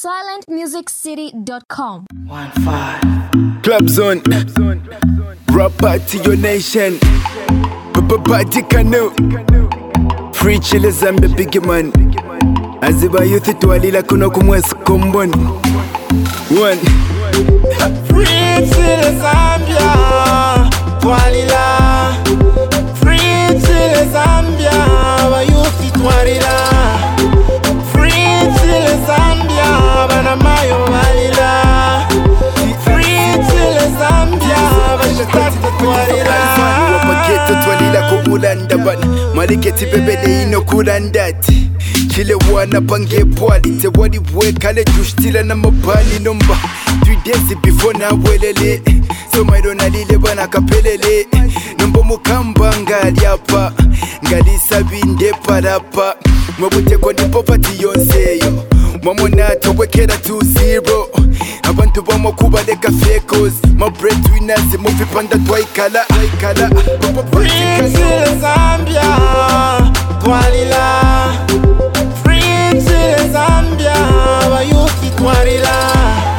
silentmusiccity.com. 1-5 Club Zone Rap Party Your Nation Party Canoe Free Chile Zambia Big Man Aziba youth itwalila kuno kumwesi komboni 1 Free Chile Zambia twalila Free Chile Zambia ba youth itwalila Free Chile Zambia bana mayo walila Free Chile Zambia ba shatati twalila Wapaketo twalila kumulanda bana Maliketi bebele ino kurandati Chile wana pange pwali Te wadi wekale jushtila na mabani nomba 3 days before na welele So maidona lile bana kapelele Nombo mukamba ngali apa Ngali sabinde parapa Mwabute kwa nipo pati yonseyo Mwamonato wekera 2-0 Abantu bamo kubaleka fekos My breadwinners mufi panda twaikala Free Chile Zambia twalila Free Chile Zambia ba youth twalila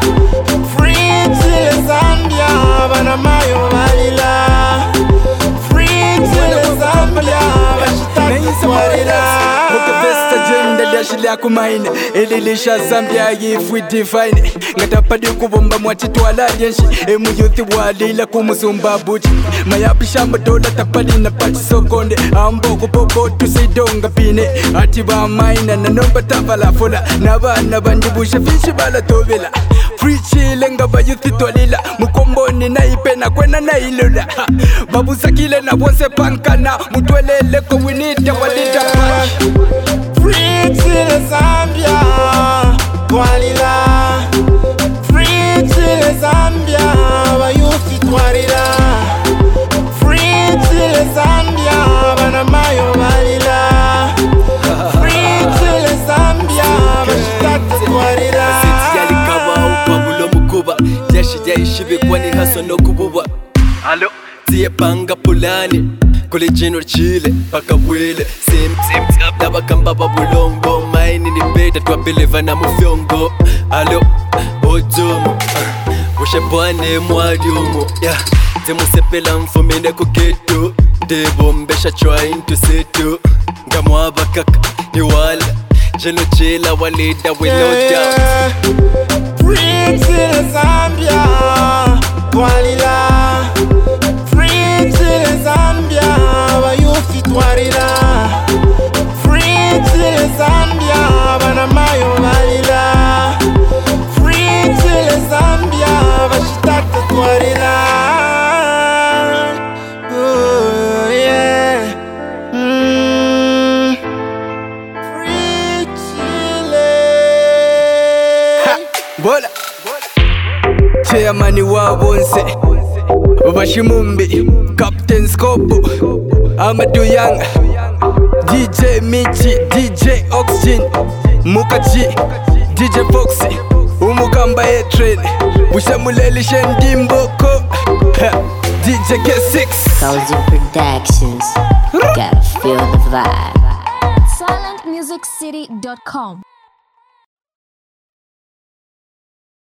Free Chile Zambia bana mayo walila Free Chile Zambia ba shitaki twalila Dashila kumaine elilisha Zambia yifu divine ngatapadi kubomba mwachitwala yenshi emu youth walila kumusumba buchi mayapisha madola tapali na pati sokonde ambo kupopo tusidonga pine ati ba maina na nomba tapala fola na bana bandibusha fishi bala tobela Free Chile ngaba youth twalila mukomboni na ipena kwena na ilola babu sakile na bonse pankana mutwelele ko winita walita patch Free Chile Zambia twalila Free Chile Zambia ba youth twalila Free Chile Zambia bana mayo walila Free Chile Zambia ba shitaki twalila Siti yali kawa upabulo mukuba Jeshi jaishibe kwani haso no kububa Alo, tiye panga pulani Kule jino Chile, paka wile Sim tap, laba kamba babulongo Maini ni beta, tuwapeleva na mufyongo Alo, ojomo Ushe bwane mwadumo Yeah, temu sepela mfumine kuketu Debo mbesha trying to settle Ngamwaba kaka, ni wala Jeno chila walida with no doubt Free Chile Zambia twalila Free Chile Zambia ba youth twalila Free Chile Zambia bana mayo walila Free Chile Zambia ba shitaki twalila Oh yeah Free Chile Bola Chairman wabonse Bashimumbi Captain Skobo Amadou Young DJ Michi DJ Oxygen Mukachi DJ Foxy Umugamba E-Train Bushamuleli Shendimboko DJ K6 Cozy Productions. Gotta feel the vibe. silentmusiccity.com.